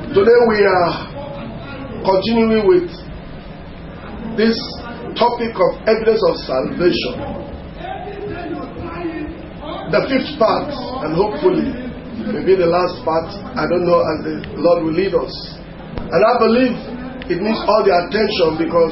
Today we are continuing with this topic of evidence of salvation. The fifth part, and hopefully maybe the last part, I don't know, as the Lord will lead us. And I believe it needs all the attention because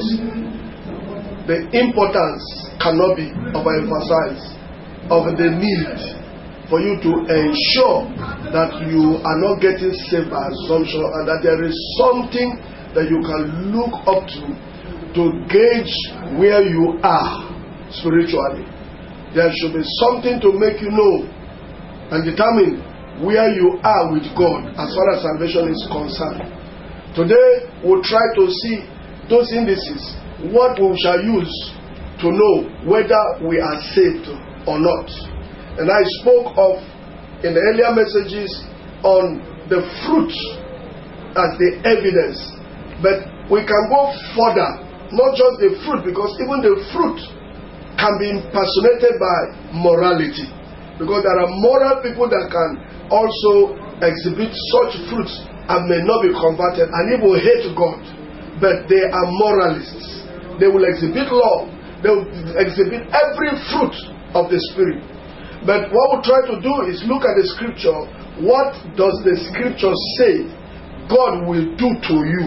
the importance cannot be overemphasized of the need for you to ensure that you are not getting saved by assumption and that there is something that you can look up to gauge where you are spiritually. There should be something to make you know and determine where you are with God as far as salvation is concerned. Today we'll try to see those indices, what we shall use to know whether we are saved or not. And I spoke of, in the earlier messages, on the fruit as the evidence. But we can go further, not just the fruit, because even the fruit can be impersonated by morality. Because there are moral people that can also exhibit such fruits and may not be converted and even hate God. But they are moralists. They will exhibit law. They will exhibit every fruit of the Spirit. But what we try to do is look at the scripture. What does the scripture say God will do to you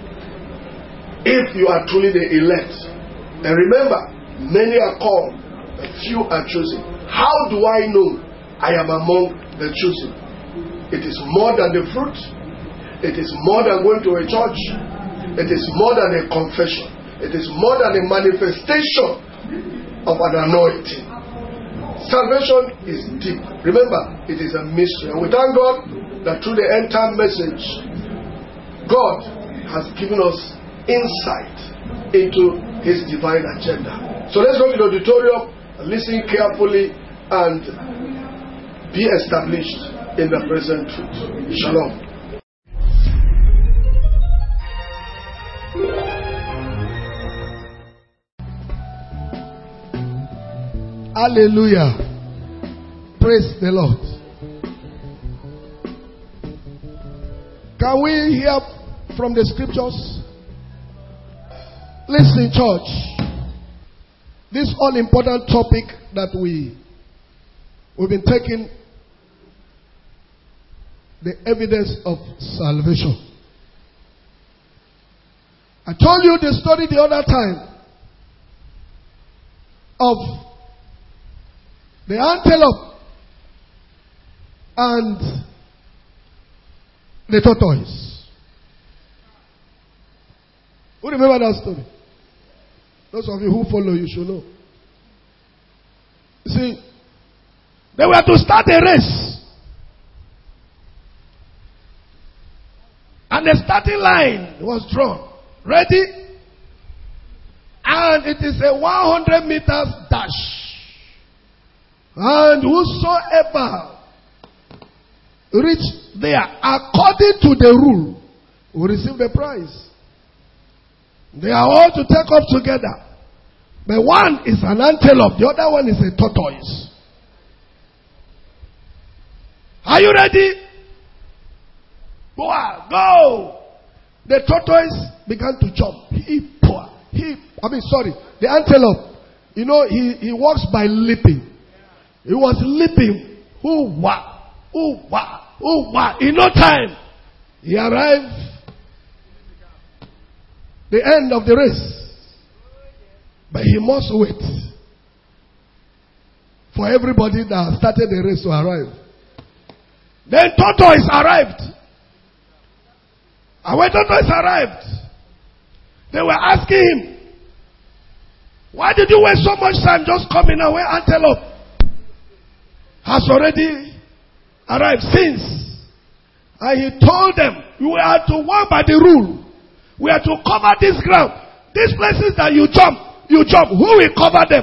if you are truly the elect? And remember, many are called, a few are chosen. How do I know I am among the chosen? It is more than the fruit. It is more than going to a church. It is more than a confession. It is more than a manifestation of an anointing. Salvation is deep. Remember, it is a mystery. And we thank God that through the end time message, God has given us insight into His divine agenda. So let's go to the auditorium, listen carefully, and be established in the present truth. Shalom. Hallelujah. Praise the Lord. Can we hear from the scriptures? Listen, church. This all-important topic that we've been taking, the evidence of salvation. I told you the story the other time of the antelope and the tortoise. Who remember that story? Those of you who follow, you should know. You see, they were to start a race. And the starting line was drawn. Ready? And it is a 100 meters dash. And whosoever reach there according to the rule will receive the prize. They are all to take up together. But one is an antelope, the other one is a tortoise. Are you ready? Go! The tortoise began to jump. The antelope, he walks by leaping. He was leaping. In no time, he arrived the end of the race. But he must wait for everybody that started the race to arrive. Then tortoise arrived. And when tortoise arrived, they were asking him, why did you waste so much time just coming away? Antelope has already arrived since. And he told them, we are to walk by the rule. We are to cover this ground. These places that you jump. Who will cover them?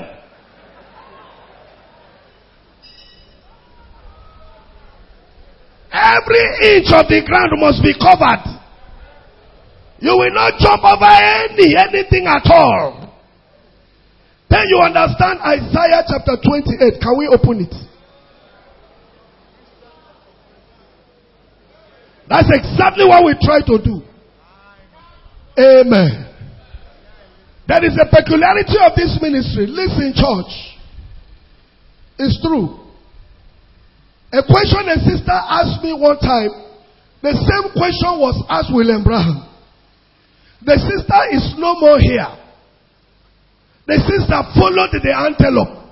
Every inch of the ground must be covered. You will not jump over anything at all. Then you understand Isaiah chapter 28. Can we open it? That's exactly what we try to do. Amen. There is a peculiarity of this ministry. Listen, church. It's true. A question a sister asked me one time, the same question was asked William Branham. The sister is no more here. The sister followed the antelope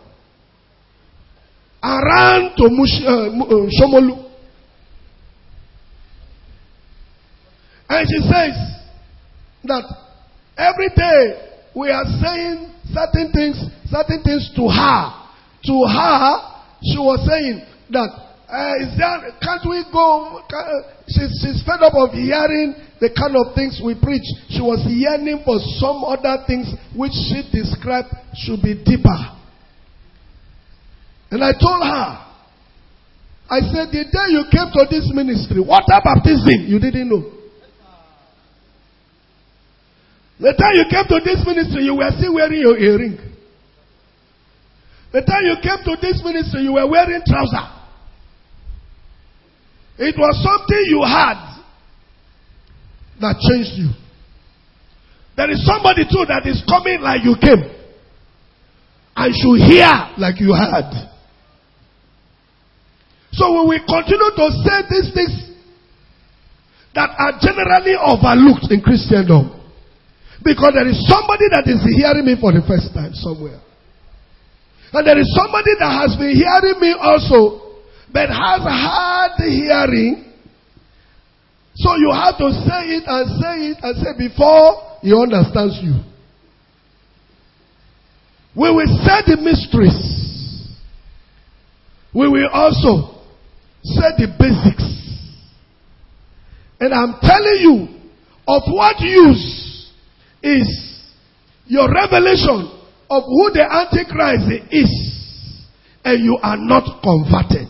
and ran to Shomolu. And she says that every day we are saying certain things to her. To her, she was saying that, can't we go? She's fed up of hearing the kind of things we preach. She was yearning for some other things which she described should be deeper. And I told her, I said, the day you came to this ministry, water baptism, you didn't know. The time you came to this ministry, you were still wearing your earring. The time you came to this ministry, you were wearing trousers. It was something you had that changed you. There is somebody too that is coming like you came and should hear like you had. So we will continue to say these things that are generally overlooked in Christendom. Because there is somebody that is hearing me for the first time somewhere. And there is somebody that has been hearing me also, but has hard hearing. So you have to say it and say it and say before he understands you. We will say the mysteries. We will also say the basics. And I'm telling you, of what use is your revelation of who the Antichrist is, and you are not converted.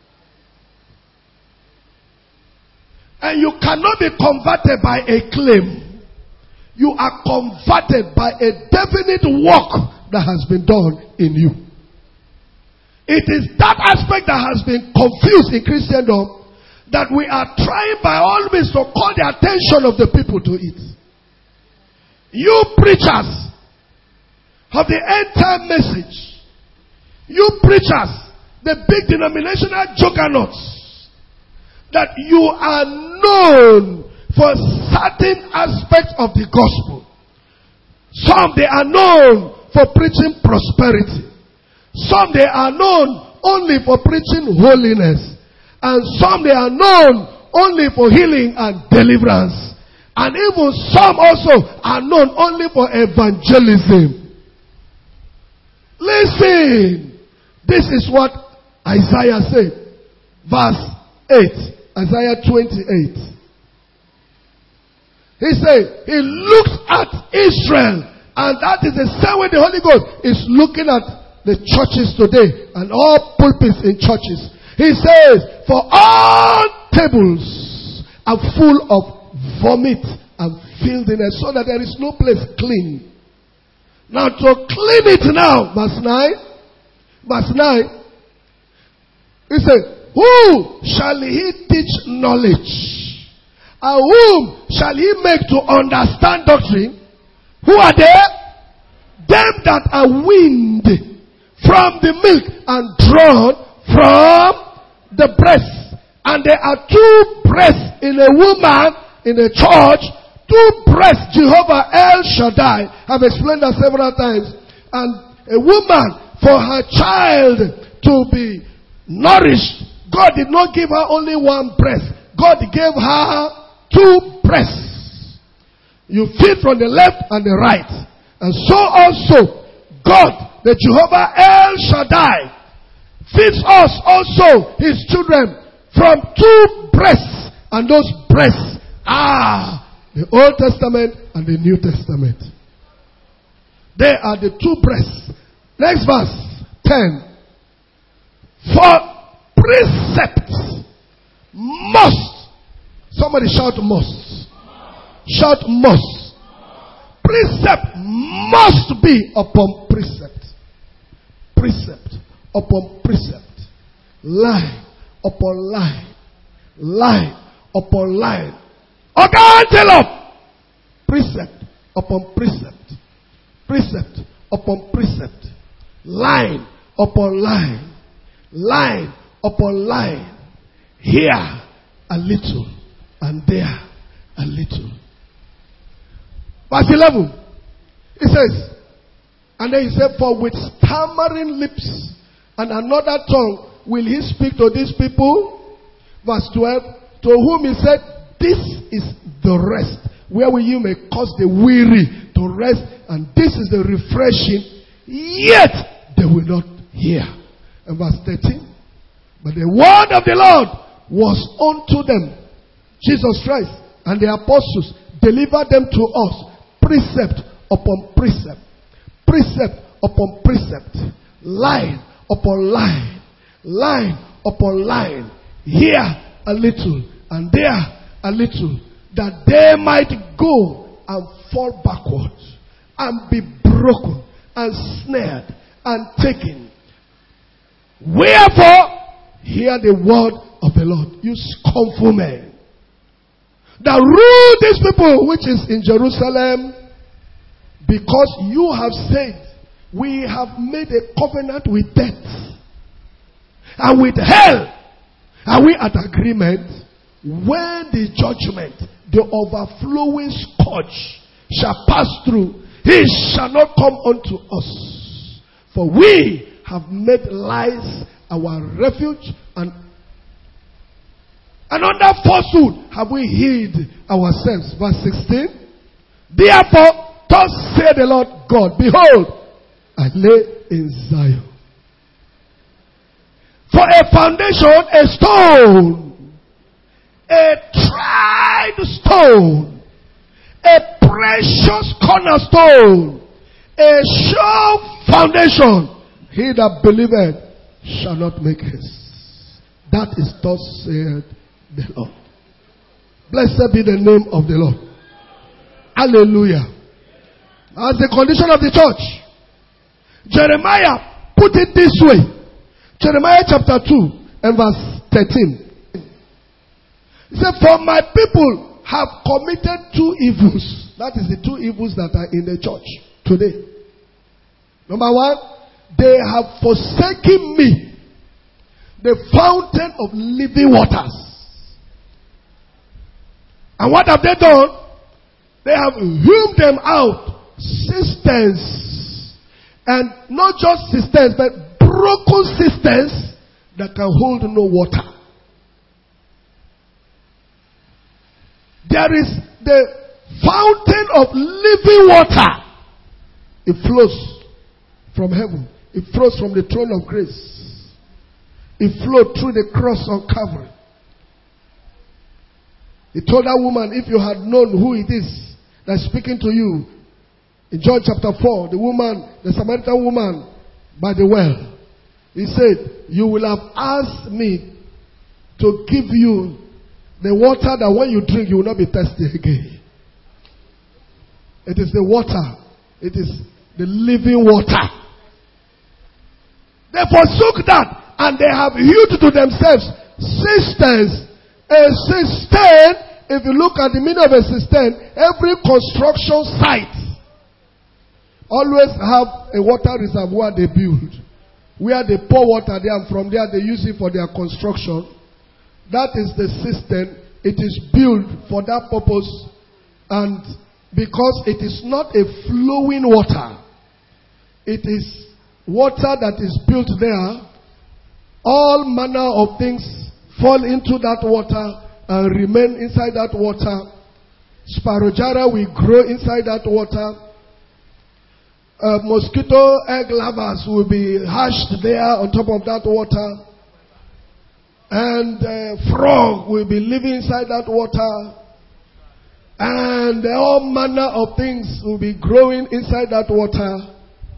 And you cannot be converted by a claim. You are converted by a definite work that has been done in you. It is that aspect that has been confused in Christendom that we are trying by all means to call the attention of the people to it. You preachers of the end time message, you preachers, the big denominational juggernauts, that you are known for certain aspects of the gospel. Some they are known for preaching prosperity. Some they are known only for preaching holiness. And some they are known only for healing and deliverance. And even some also are known only for evangelism. Listen. This is what Isaiah said. Verse 8. Isaiah 28. He said, he looks at Israel, and that is the same way the Holy Ghost is looking at the churches today and all pulpits in churches. He says, for all tables are full of vomit and filthiness, so that there is no place clean. Now to clean it now, verse 9, he said, who shall he teach knowledge? And whom shall he make to understand doctrine? Who are they? Them that are weaned from the milk and drawn from the breast. And there are two breasts in a woman in a church. Two breasts, Jehovah El Shaddai. I've explained that several times. And a woman, for her child to be nourished, God did not give her only one breast. God gave her two breasts. You feed from the left and the right. And so also, God, the Jehovah El Shaddai, feeds us also, his children, from two breasts. And those breasts are the Old Testament and the New Testament. They are the two breasts. Next verse, 10. For precepts must. Somebody shout must. Shout must. Precept must be upon precept. Precept upon precept. Line upon line. Line upon line. Okay, tell up. Precept upon precept. Precept upon precept. Line upon line. Line upon line. Here a little and there a little. Verse 11. It says, and then he said, for with stammering lips and another tongue will he speak to these people. Verse 12. To whom he said, this is the rest, wherewith you may cause the weary to rest, and this is the refreshing, yet they will not hear. And verse 13. But the word of the Lord was unto them, Jesus Christ and the apostles delivered them to us, precept upon precept, precept upon precept, line upon line, line upon line, here a little and there a little, that they might go and fall backwards and be broken and snared and taken. Wherefore, hear the word of the Lord, you scornful men that rule these people which is in Jerusalem, because you have said, we have made a covenant with death and with hell. Are we at agreement? When the judgment, the overflowing scourge shall pass through, he shall not come unto us. For we have made lies our refuge, and under falsehood have we hid ourselves. Verse 16. Therefore, thus saith the Lord God, behold, I lay in Zion for a foundation, a stone, a tried stone, a precious cornerstone, a sure foundation. He that believeth shall not make haste. That is thus said the Lord. Blessed be the name of the Lord. Hallelujah. As the condition of the church, Jeremiah put it this way. Jeremiah chapter 2 and verse 13. He said, for my people have committed two evils. That is the two evils that are in the church today. Number one, they have forsaken me, the fountain of living waters. And what have they done? They have hewn them out cisterns. And not just cisterns, but broken cisterns that can hold no water. There is the fountain of living water. It flows from heaven. It flows from the throne of grace. It flowed through the cross on Calvary. He told that woman, if you had known who it is that's speaking to you, in John chapter 4, the Samaritan woman by the well, he said, you will have asked me to give you the water that when you drink, you will not be thirsty again. It is the water. It is the living water. They forsook that, and they have hewed to themselves cisterns. A cistern, if you look at the meaning of a cistern, every construction site always have a water reservoir they build, where they pour water there, and from there they use it for their construction. That is the cistern. It is built for that purpose, and because it is not a flowing water, it is water that is built there. All manner of things fall into that water and remain inside that water. Sparrowjara will grow inside that water. Mosquito egg larvae will be hatched there on top of that water. And frog will be living inside that water. And all manner of things will be growing inside that water.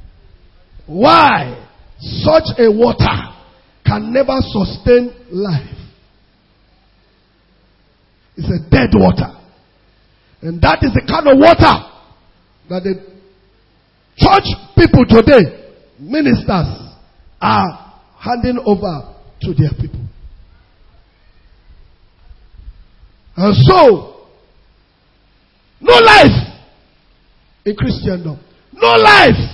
Why? Such a water can never sustain life. It's a dead water. And that is the kind of water that the church people today, ministers, are handing over to their people. And so, no life in Christendom. No life.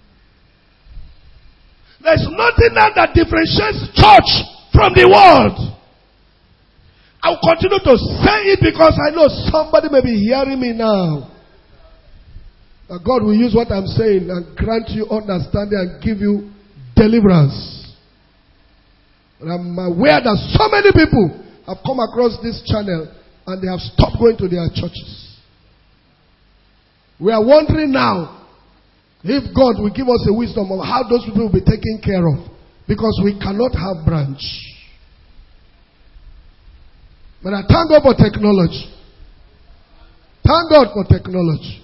There's nothing that differentiates church from the world. I'll continue to say it because I know somebody may be hearing me now. That God will use what I'm saying and grant you understanding and give you deliverance. And I'm aware that so many people have come across this channel and they have stopped going to their churches. We are wondering now if God will give us a wisdom of how those people will be taken care of. Because we cannot have branch. But I thank God for technology. Thank God for technology.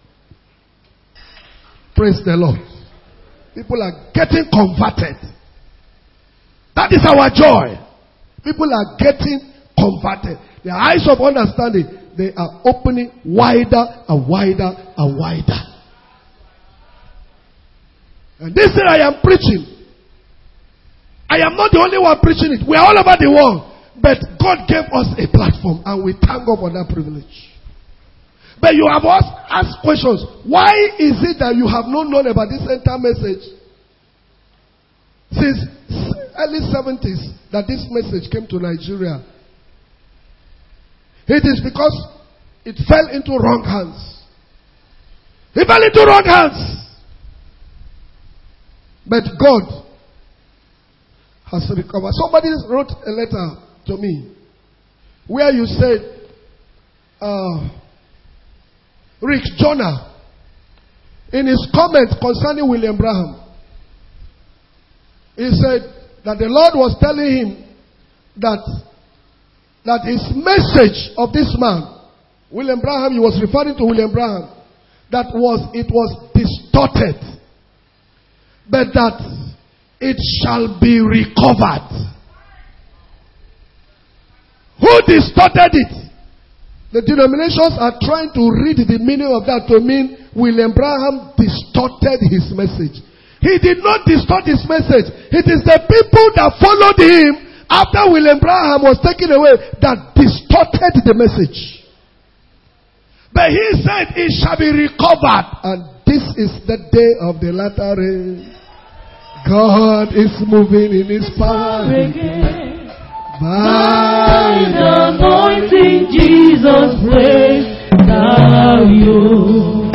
Praise the Lord. People are getting converted. That is our joy. People are getting converted. Their eyes of understanding, they are opening wider and wider and wider. And this thing I am preaching, I am not the only one preaching it. We are all over the world. But God gave us a platform and we thank God for that privilege. But you have asked questions. Why is it that you have not known about this entire message since early 70s that this message came to Nigeria? It is because it fell into wrong hands. It fell into wrong hands. But God has recovered. Somebody wrote a letter to me where you said, Rick Jonah, in his comment concerning William Branham, he said that the Lord was telling him that his message of this man, William Branham, he was referring to William Branham, it was distorted, but that it shall be recovered. Who distorted it? The denominations are trying to read the meaning of that to mean William Branham distorted his message. He did not distort his message. It is the people that followed him after William Branham was taken away that distorted the message. But he said it shall be recovered. And this is the day of the latter rain. God is moving in his power again. By the anointing, Jesus praise now you.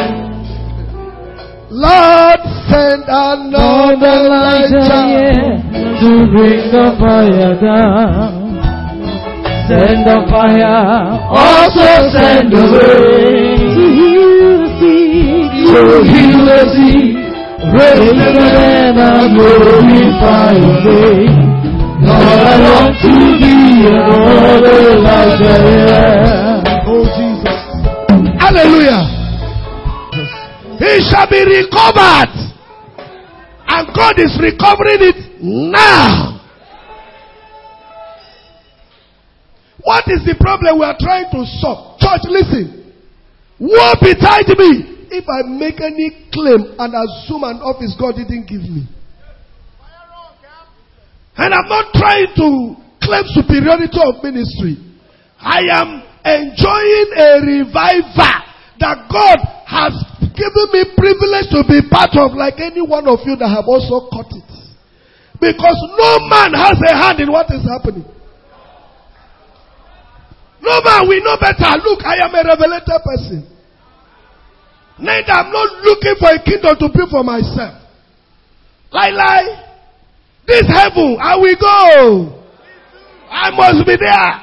Lord, send another Elijah to bring the fire down. Send the fire, also send the rain to heal the sick, to heal the sick, raise the dead and glorify your name. Lord, I want to be another Elijah. Oh Jesus. Hallelujah. He shall be recovered. And God is recovering it now. What is the problem we are trying to solve? Church, listen. Woe betide me if I make any claim and assume an office God didn't give me. And I'm not trying to claim superiority of ministry. I am enjoying a revival that God has given me privilege to be part of, like any one of you that have also caught it. Because no man has a hand in what is happening. No man will know better. Look, I am a revelated person. Neither I'm not looking for a kingdom to be for myself. Lie. This heaven, I will go. I must be there.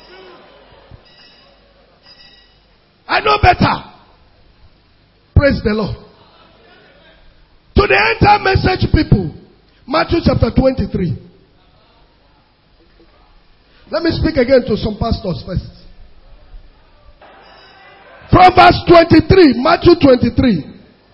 I know better. Praise the Lord. To the entire message people, Matthew chapter 23. Let me speak again to some pastors first. From verse 23, Matthew 23.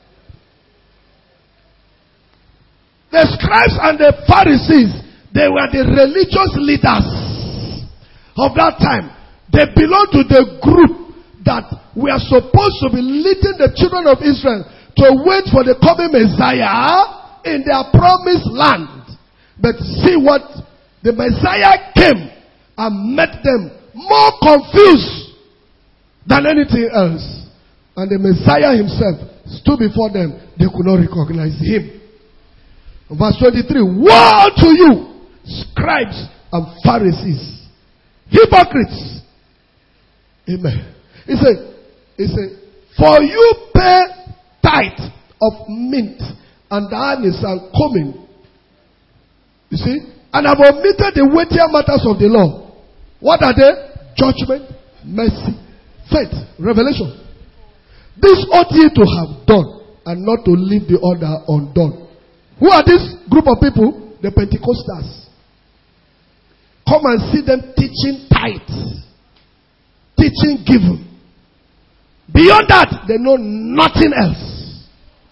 The scribes and the Pharisees, they were the religious leaders of that time. They belonged to the group that were supposed to be leading the children of Israel to wait for the coming Messiah in their promised land. But see what? The Messiah came and met them more confused than anything else. And the Messiah himself stood before them. They could not recognize him. Verse 23. Woe to you, scribes and Pharisees, hypocrites. Amen. He said, for you pay tithe of mint and anise and cumin. You see? And have omitted the weightier matters of the law. What are they? Judgment, mercy, faith, revelation. This ought ye to have done, and not to leave the other undone. Who are this group of people? The Pentecostals. Come and see them teaching tithes, teaching giving. Beyond that, they know nothing else.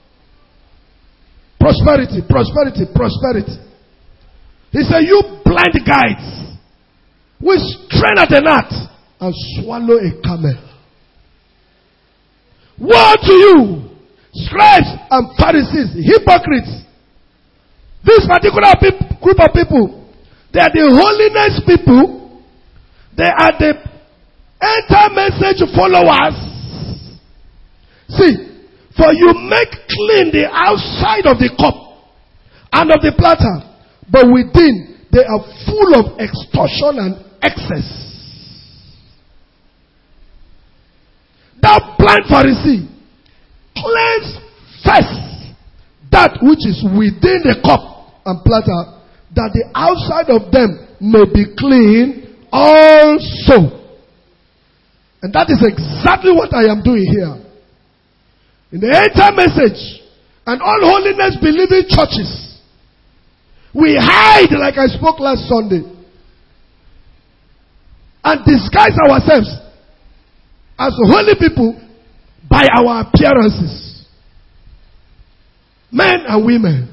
Prosperity, prosperity, prosperity. He said, you blind guides, we strain at a gnat and swallow a camel. Woe to you, scribes and Pharisees, hypocrites. This particular group of people, they are the holiness people. They are the enter message followers. See, for you make clean the outside of the cup and of the platter, but within they are full of extortion and excess. That blind Pharisee cleanse first that which is within the cup and platter, that the outside of them may be clean also. And that is exactly what I am doing here. In the entire message and all holiness believing churches, we hide, like I spoke last Sunday, and disguise ourselves as holy people by our appearances. Men and women.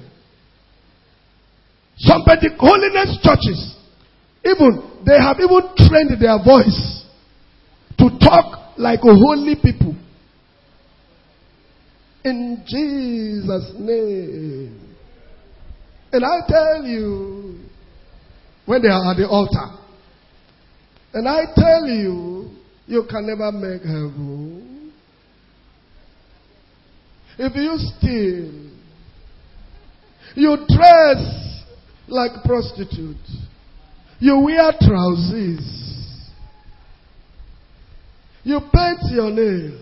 Some holiness churches, even they have even trained their voice to talk like holy people. In Jesus' name. And I tell you, when they are at the altar, and I tell you, you can never make heaven. If you steal, you dress like prostitute, you wear trousers, you paint your nail.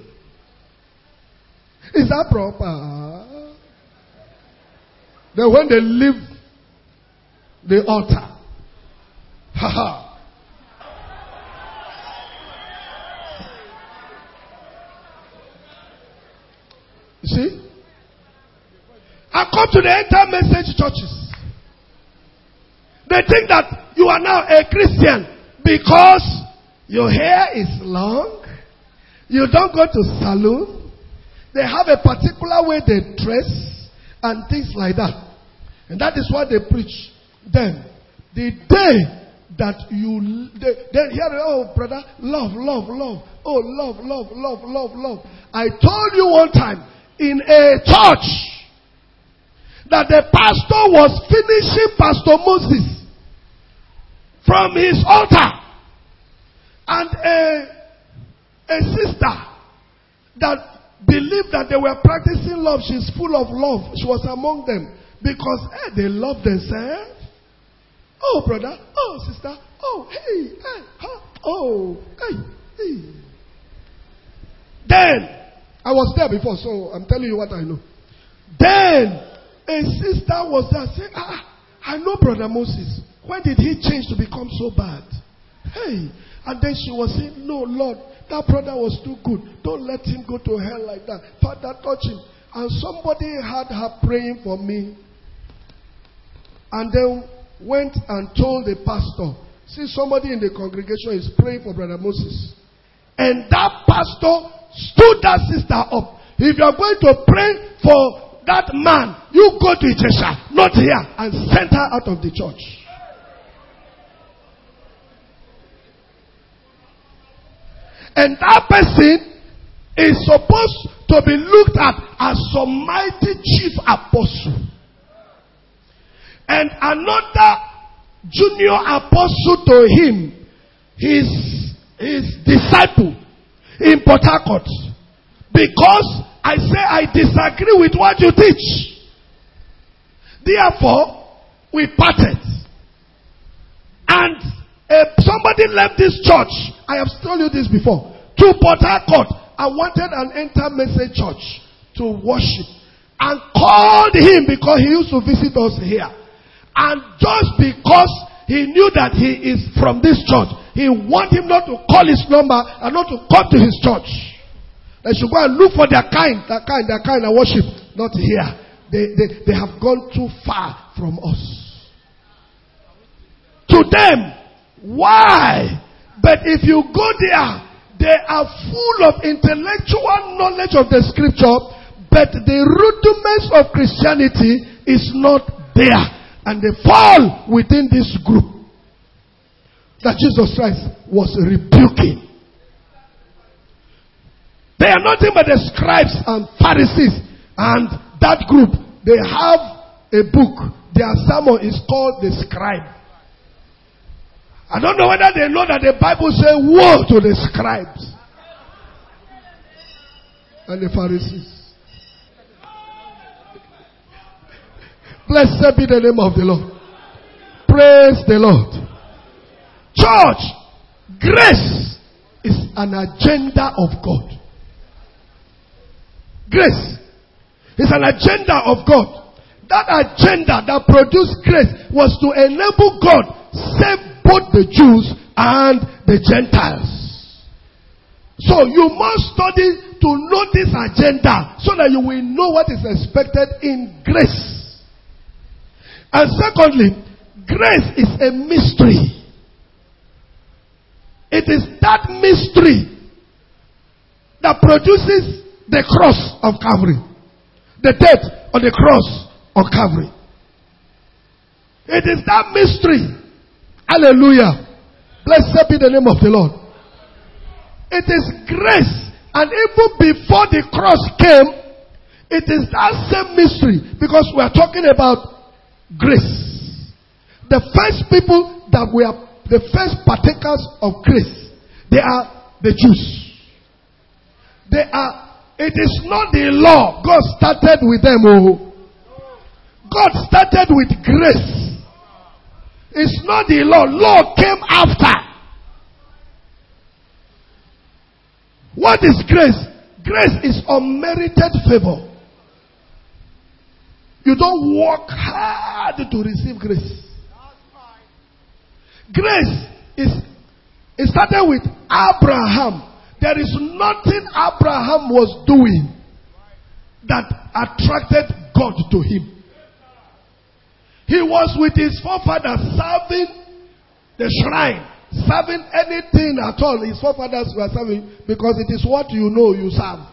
Is that proper? Then when they leave the altar, you see? I come to the entire message churches. They think that you are now a Christian because your hair is long, you don't go to salon. They have a particular way they dress and things like that. And that is what they preach. Then, the day that they hear, oh brother, love, love, love. Oh, love, love, love, love, love. I told you one time in a church that the pastor was finishing Pastor Moses from his altar. And a sister that believed that they were practicing love. She's full of love. She was among them because they love themselves. Oh, brother. Oh, sister. Oh, hey. Oh, hey. Then, I was there before, so I'm telling you what I know. Then, a sister was there saying, I know Brother Moses. When did he change to become so bad? Hey. And then she was saying, no, Lord, that brother was too good. Don't let him go to hell like that. Father, touch him. And somebody had her praying for me. And then went and told the pastor, see, somebody in the congregation is praying for Brother Moses. And that pastor stood that sister up. If you are going to pray for that man, you go to Ijesha, not here, and send her out of the church. And that person is supposed to be looked at as some mighty chief apostle. And another junior apostle to him, his his disciple in Port Harcourt because I say I disagree with what you teach. Therefore, we parted. And somebody left this church. I have told you this before. To Port Harcourt. I wanted an Enter-Message church to worship. And called him because he used to visit us here. And just because he knew that he is from this church, he wanted him not to call his number and not to come to his church. They should go and look for their kind of worship. Not here. They have gone too far from us. To them, why? But if you go there, they are full of intellectual knowledge of the scripture, but the rudiments of Christianity is not there. And they fall within this group that Jesus Christ was rebuking. They are nothing but the scribes and Pharisees. And that group, they have a book. Their sermon is called the Scribe. I don't know whether they know that the Bible says, woe to the scribes and the Pharisees. Blessed be the name of the Lord. Praise the Lord. Church, grace is an agenda of God. Grace is an agenda of God. That agenda that produced grace was to enable God save both the Jews and the Gentiles. So you must study to know this agenda so that you will know what is expected in grace. And secondly, grace is a mystery. It is that mystery that produces the cross of Calvary. The death on the cross of Calvary. It is that mystery. Hallelujah. Blessed be the name of the Lord. It is grace. And even before the cross came, it is that same mystery. Because we are talking about grace. The first people that were the first partakers of grace, they are the Jews. It is not the law. God started with them. Oh. God started with grace. It's not the law. Law came after. What is grace? Grace is unmerited favor. You don't work hard to receive grace. Grace it started with Abraham. There is nothing Abraham was doing that attracted God to him. He was with his forefathers serving the shrine, serving anything at all his forefathers were serving, because it is what you know you serve.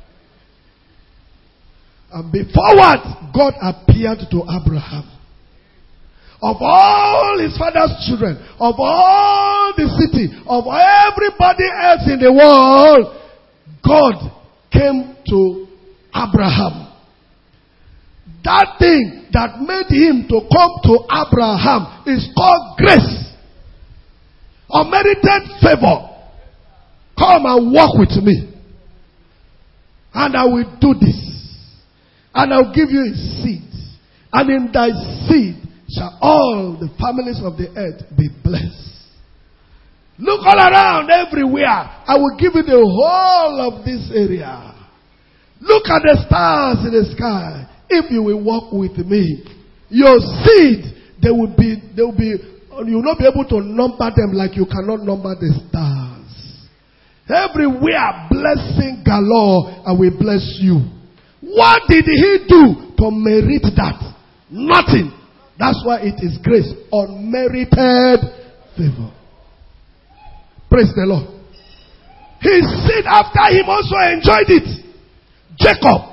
And before what? God appeared to Abraham. Of all his father's children, of all the city, of everybody else in the world, God came to Abraham. That thing that made him to come to Abraham is called grace. Unmerited favor. Come and walk with me. And I will do this. And I'll give you a seed. And in thy seed shall all the families of the earth be blessed. Look all around, everywhere. I will give you the whole of this area. Look at the stars in the sky. If you will walk with me, your seed, you will not be able to number them like you cannot number the stars. Everywhere, blessing galore, I will bless you. What did he do to merit that? Nothing. That's why it is grace. Unmerited favor. Praise the Lord. His seed after him also enjoyed it. Jacob.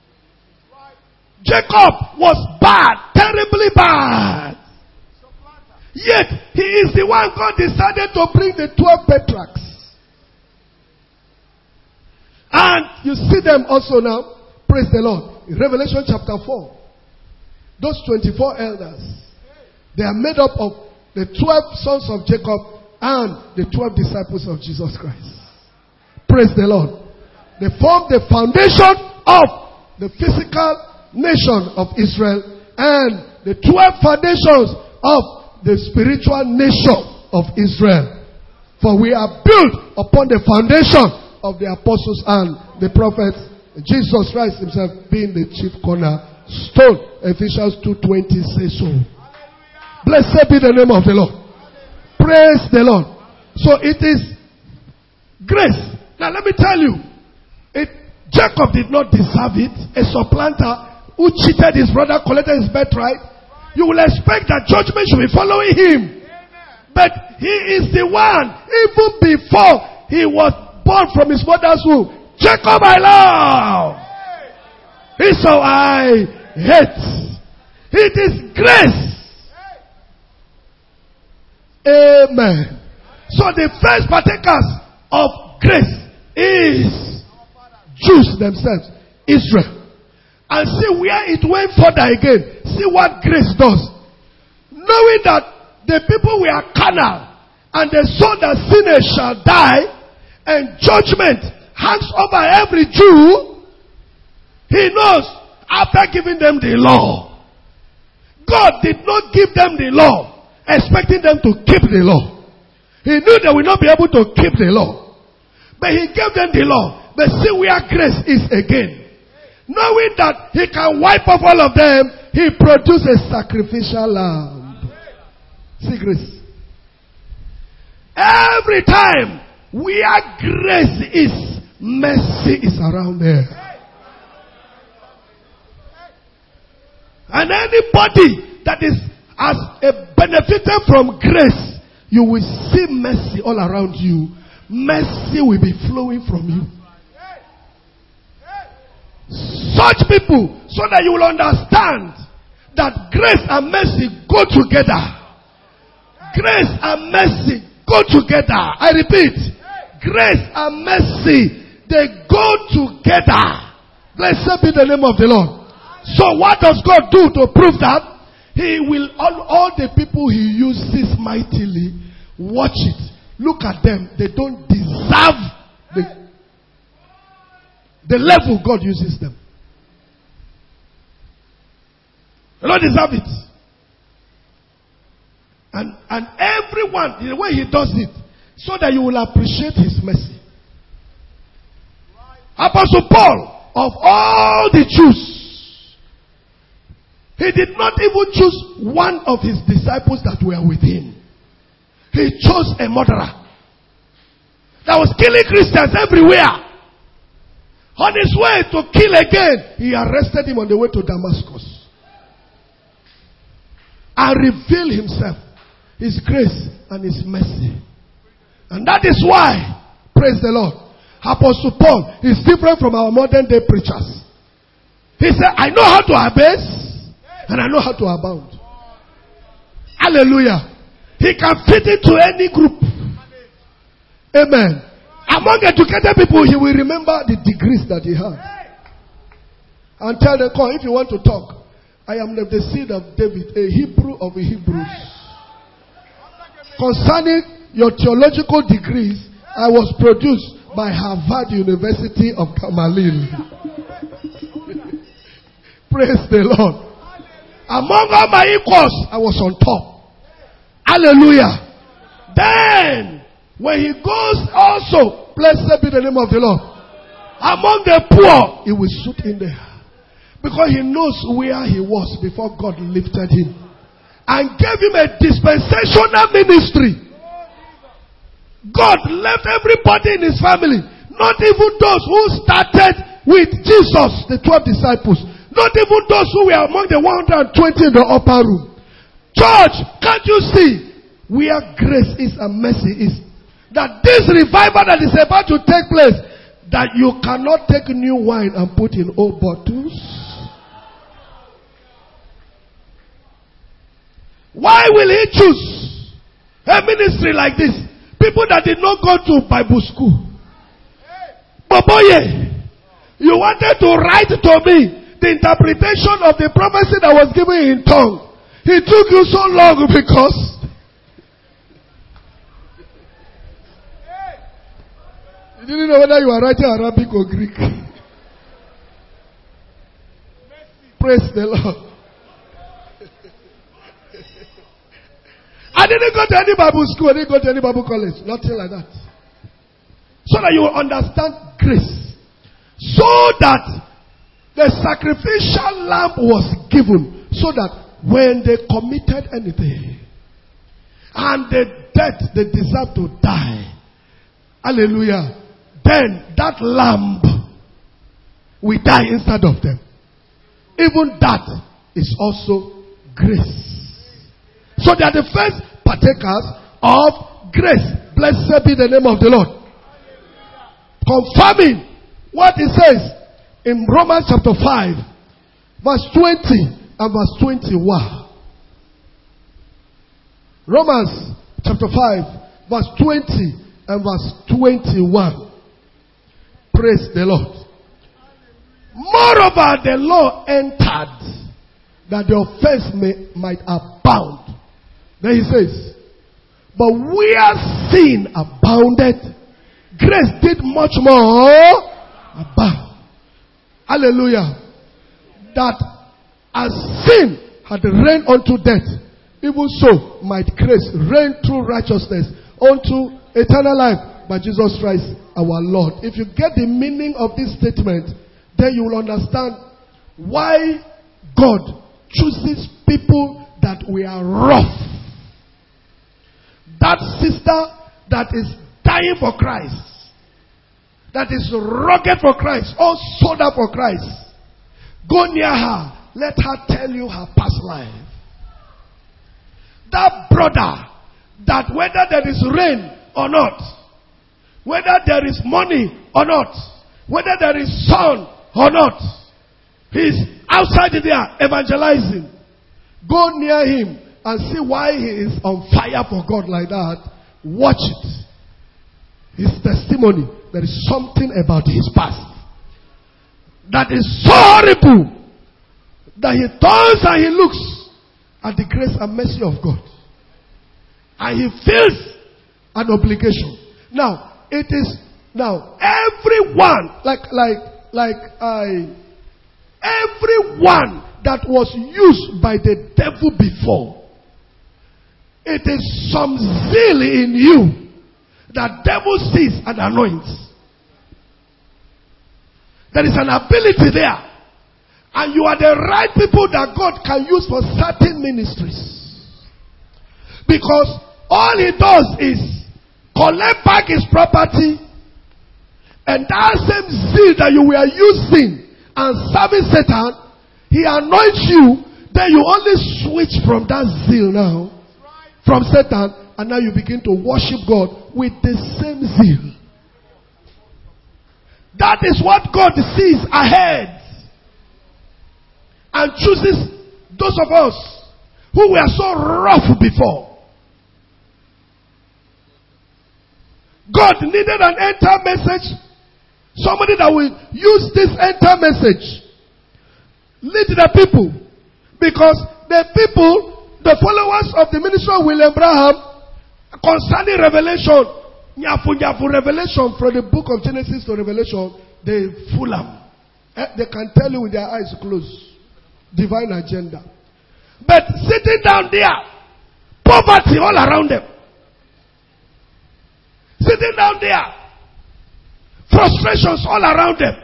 Jacob was bad. Terribly bad. Yet, he is the one God decided to bring the 12 patriarchs. And you see them also now. Praise the Lord. In Revelation chapter 4. Those 24 elders, they are made up of the 12 sons of Jacob and the 12 disciples of Jesus Christ. Praise the Lord. They formed the foundation of the physical nation of Israel and the 12 foundations of the spiritual nation of Israel. For we are built upon the foundation of the apostles and the prophets, Jesus Christ himself being the chief cornerstone. Ephesians 2:20 says so. Blessed be the name of the Lord. Praise the Lord. So it is grace. Now let me tell you, Jacob did not deserve it. A supplanter who cheated his brother, collected his birthright. You will expect that judgment should be following him. But he is the one, even before he was born from his mother's womb. Jacob I love, Esau I hate. It is grace. Amen. So the first partakers of grace is Jews themselves, Israel. And see where it went further again. See what grace does. Knowing that the people were carnal and they saw that sinners shall die and judgment hangs over every Jew, he knows after giving them the law. God did not give them the law expecting them to keep the law. He knew they would not be able to keep the law. But he gave them the law. But see where grace is again. Knowing that he can wipe off all of them, he produced a sacrificial lamb. See grace. Every time where grace is, mercy is around there. And anybody that has benefited from grace, you will see mercy all around you. Mercy will be flowing from you. Such people, so that you will understand that grace and mercy go together. Grace and mercy go together. I repeat, grace and mercy, they go together. Blessed be the name of the Lord. So what does God do to prove that? He will, all the people he uses mightily, watch it. Look at them. They don't deserve the level God uses them. They don't deserve it. And everyone, the way he does it, so that you will appreciate his mercy. Apostle Paul, of all the Jews, he did not even choose one of his disciples that were with him. He chose a murderer that was killing Christians everywhere. On his way to kill again, he arrested him on the way to Damascus and revealed himself, his grace and his mercy. And that is why, praise the Lord, Apostle Paul is different from our modern day preachers. He said, I know how to abase and I know how to abound. Hallelujah. He can fit into any group. Amen. Among educated people, he will remember the degrees that he had. And tell them, come, if you want to talk, I am the seed of David, a Hebrew of the Hebrews. Concerning your theological degrees, I was produced by Harvard University of Gamaliel. Praise the Lord. Among all my equals, I was on top. Hallelujah. Then, when he goes also, blessed be the name of the Lord, among the poor, he will shoot in there. Because he knows where he was before God lifted him. And gave him a dispensational ministry. God left everybody in his family. Not even those who started with Jesus, the 12 disciples. Not even those who were among the 120 in the upper room. Church, can't you see where grace is and mercy is? That this revival that is about to take place, that you cannot take new wine and put in old bottles. Why will he choose a ministry like this? People that did not go to Bible school. Boboye, you wanted to write to me the interpretation of the prophecy that was given in tongue. It took you so long because didn't know whether you were writing Arabic or Greek. Praise the Lord. I didn't go to any Bible school. I didn't go to any Bible college. Nothing like that. So that you will understand grace. So that the sacrificial lamb was given. So that when they committed anything and the death they deserve to die. Hallelujah. Then that lamb will die instead of them. Even that is also grace. So they are the first partakers of grace. Blessed be the name of the Lord. Confirming what it says in Romans chapter 5, verse 20 and verse 21. Romans chapter 5, verse 20 and verse 21. Praise the Lord. Moreover, the law entered that the offense might abound. Then he says, but where sin abounded, grace did much more abound. Hallelujah. That as sin had reigned unto death, even so might grace reign through righteousness unto eternal life by Jesus Christ our Lord. If you get the meaning of this statement, then you will understand why God chooses people that we are rough. That sister that is dying for Christ, that is rugged for Christ, all sold out for Christ. Go near her. Let her tell you her past life. That brother, that whether there is rain or not, whether there is money or not, whether there is sun or not, he's outside there evangelizing. Go near him and see why he is on fire for God like that. Watch it. His testimony. There is something about his past that is so horrible that he turns and he looks at the grace and mercy of God. And he feels an obligation. Now, it is now everyone everyone that was used by the devil before. It is some zeal in you that devil sees and anoints. There is an ability there. And you are the right people that God can use for certain ministries. Because all he does is collect back his property, and that same zeal that you were using and serving Satan, he anoints you, then you only switch from that zeal now, from Satan, and now you begin to worship God with the same zeal. That is what God sees ahead and chooses those of us who were so rough before. God needed an enter message. Somebody that will use this enter message. Lead the people. Because the people, the followers of the ministry of William Branham, concerning revelation, revelation from the book of Genesis to Revelation, they fool them. They can tell you with their eyes closed. Divine agenda. But sitting down there, poverty all around them. Sitting down there, frustrations all around them.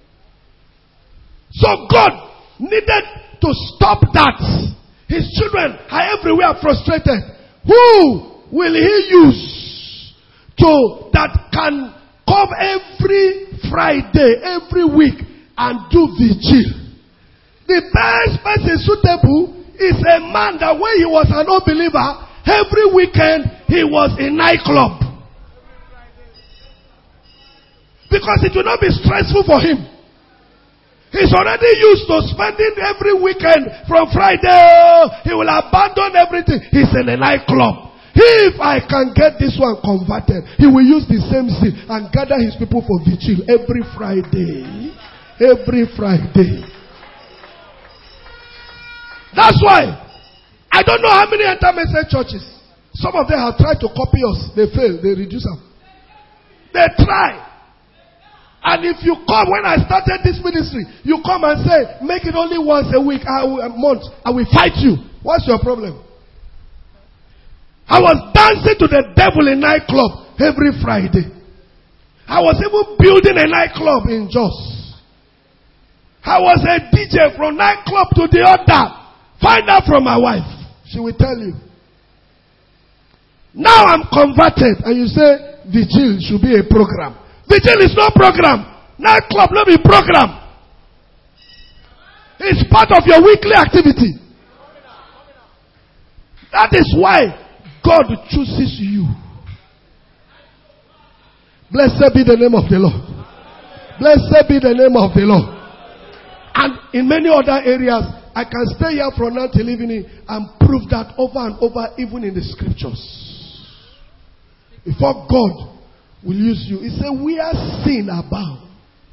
So God needed to stop that. His children are everywhere frustrated. Who will he use that can come every Friday, every week and do vigil? The best person suitable is a man that when he was an unbeliever, every weekend he was in nightclub. Because it will not be stressful for him. He's already used to spending every weekend from Friday. He will abandon everything. He's in a nightclub. If I can get this one converted, he will use the same zeal and gather his people for vigil every Friday. Every Friday. That's why I don't know how many enter-message churches. Some of them have tried to copy us. They fail. They reduce them. They try. And if you come, when I started this ministry, you come and say, make it only once a week, a month, I will fight you. What's your problem? I was dancing to the devil in nightclub every Friday. I was even building a nightclub in Jos. I was a DJ from nightclub to the other. Find out from my wife. She will tell you. Now I'm converted. And you say, vigil should be a program. Vigil is no program. Nightclub, not be program. It's part of your weekly activity. That is why God chooses you. Blessed be the name of the Lord. Blessed be the name of the Lord. And in many other areas, I can stay here from now till evening and prove that over and over, even in the scriptures. Before God will use you, He said, where sin abound,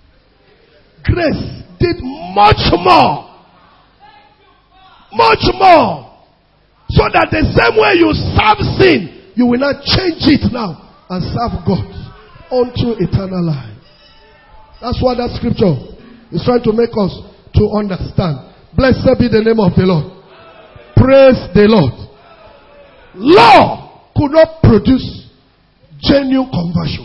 grace did much more. Much more. So that the same way you serve sin, you will not change it now and serve God unto eternal life. That's what that scripture is trying to make us to understand. Blessed be the name of the Lord. Praise the Lord. Law could not produce genuine conversion.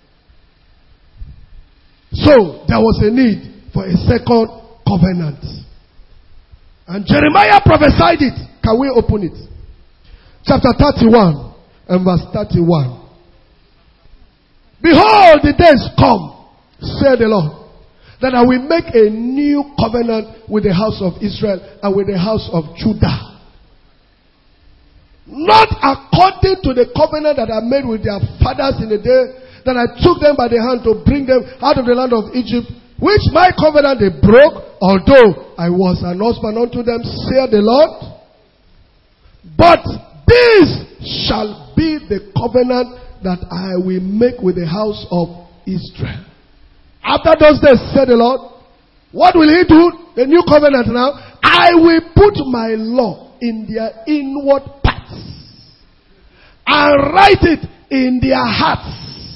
So there was a need for a second covenant. And Jeremiah prophesied it. Can we open it? Chapter 31 and verse 31. Behold, the days come, said the Lord, that I will make a new covenant with the house of Israel and with the house of Judah. Not according to the covenant that I made with their fathers in the day that I took them by the hand to bring them out of the land of Egypt, which my covenant they broke, although I was an husband unto them, saith the Lord. But this shall be the covenant that I will make with the house of Israel. After those days, said the Lord, what will He do? The new covenant now. I will put my law in their inward parts and write it in their hearts,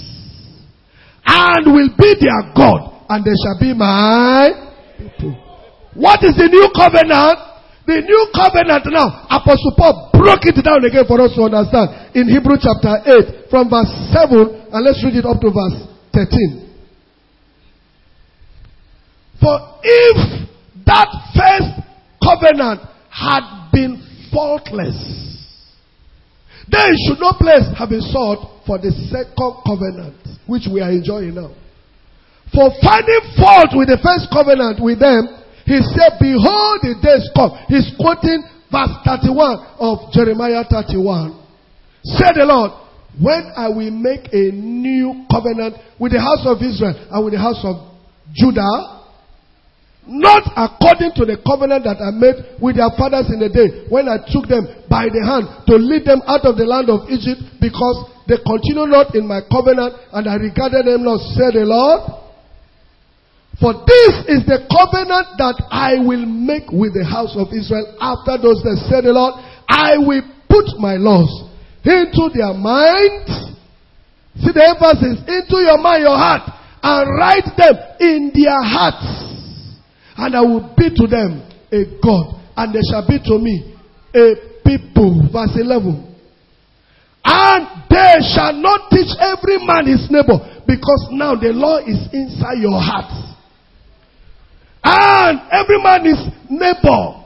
and will be their God, and they shall be my people. What is the new covenant? The new covenant now, Apostle Paul broke it down again for us to understand in Hebrews chapter 8 from verse 7, and let's read it up to verse 13. For if that first covenant had been faultless, then should no place have been sought for the second covenant, which we are enjoying now. For finding fault with the first covenant with them, He said, behold, the days come. He's quoting verse 31 of Jeremiah 31. Said the Lord, when I will make a new covenant with the house of Israel and with the house of Judah, not according to the covenant that I made with their fathers in the day when I took them by the hand to lead them out of the land of Egypt, because they continue not in my covenant and I regarded them not, said the Lord. For this is the covenant that I will make with the house of Israel after those days, said the Lord. I will put my laws into their mind. See the emphasis, into your mind, your heart, and write them in their hearts. And I will be to them a God, and they shall be to me a people. Verse 11. And they shall not teach every man his neighbor, because now the law is inside your heart. And every man is neighbor.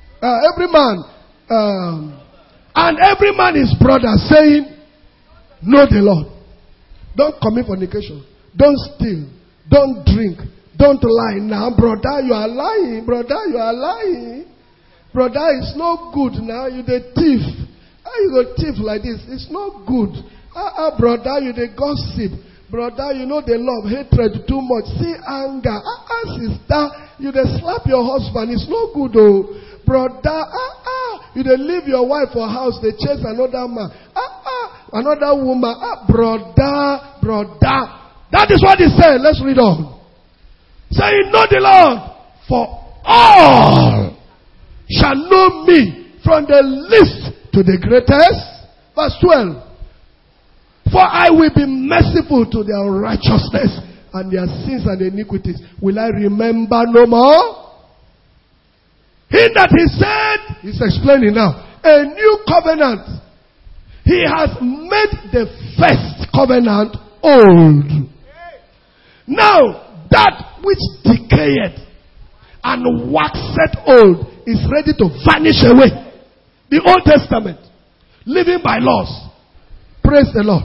And every man is brother, saying, know the Lord. Don't commit fornication. Don't steal. Don't drink. Don't lie. Now, brother, you are lying. Brother, you are lying. Brother, it's not good now. You the thief. How you go thief like this? It's not good. Brother, you the gossip. Brother, you know they love hatred too much. See anger. Sister, you they slap your husband. It's not good, oh. Brother, you they leave your wife for house. They chase another man. Another woman. Brother. That is what he said. Let's read on. Saying, know the Lord, for all shall know me, from the least to the greatest. Verse 12. For I will be merciful to their righteousness, and their sins and iniquities will I remember no more. He that he said, he's explaining now, a new covenant. He has made the first covenant old. Now, that which decayed and waxed old is ready to vanish away. The Old Testament, living by laws. Praise the Lord.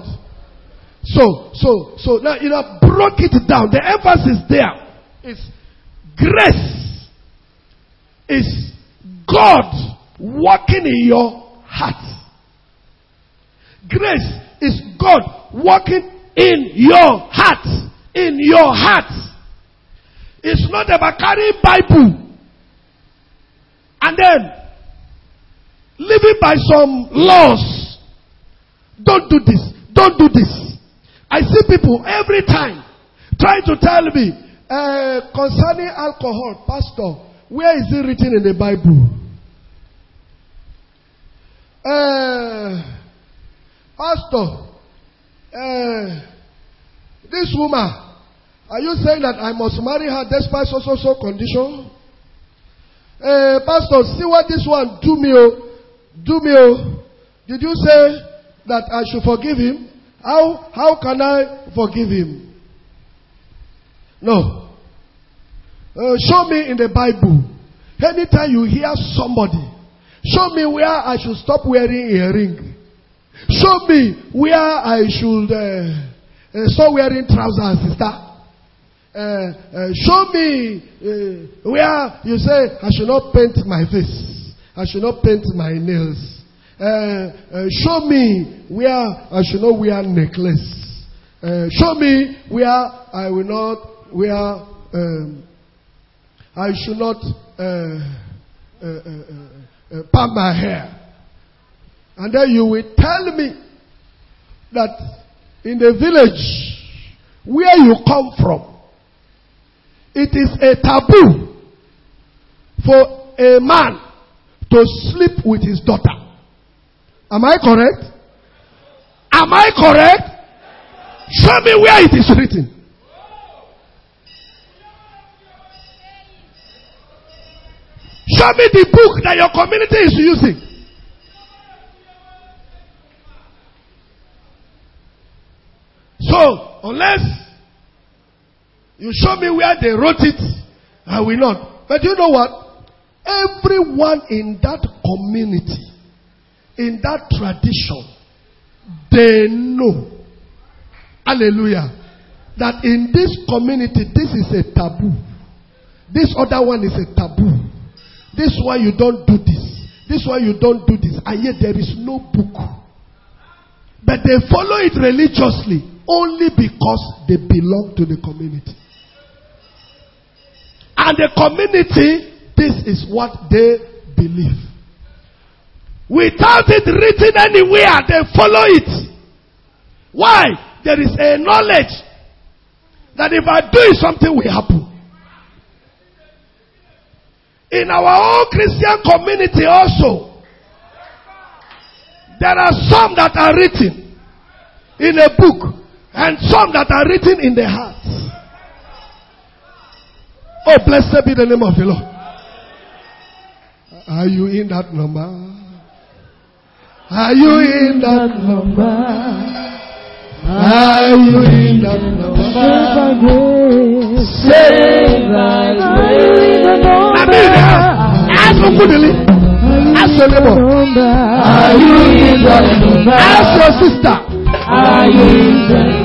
So now you have broke it down. The emphasis there is grace is God working in your heart. Grace is God working in your heart. In your heart. It's not about carrying Bible and then living by some laws. Don't do this. Don't do this. I see people every time trying to tell me concerning alcohol, Pastor, where is it written in the Bible? Pastor, this woman, are you saying that I must marry her despite so condition? Pastor, see what this one do me. Did you say that I should forgive him? How can I forgive him? No. Show me in the Bible. Anytime you hear somebody, show me where I should stop wearing a ring. Show me where I should stop wearing trousers, sister. Show me where you say I should not paint my face. I should not paint my nails. Show me where I should not wear necklace. Show me where I will not wear. I should not part my hair. And then you will tell me that in the village where you come from, it is a taboo for a man to sleep with his daughter. Am I correct? Am I correct? Show me where it is written. Show me the book that your community is using. So, unless you show me where they wrote it, I will not. But you know what? Everyone in that community, in that tradition, they know, hallelujah, that in this community, this is a taboo. This other one is a taboo. This one you don't do this. This one you don't do this. And yet there is no book. But they follow it religiously only because they belong to the community. And the community, this is what they believe. Without it written anywhere, they follow it. Why? There is a knowledge that if I do it, something will happen. In our own Christian community also, there are some that are written in a book and some that are written in the heart. Oh, blessed be the name of the Lord. Are you in that number? Are you in that number? Are you in that number? Save by grace. Ask somebody. Ask your neighbor. Are you in that number? Ask your sister. Are you in that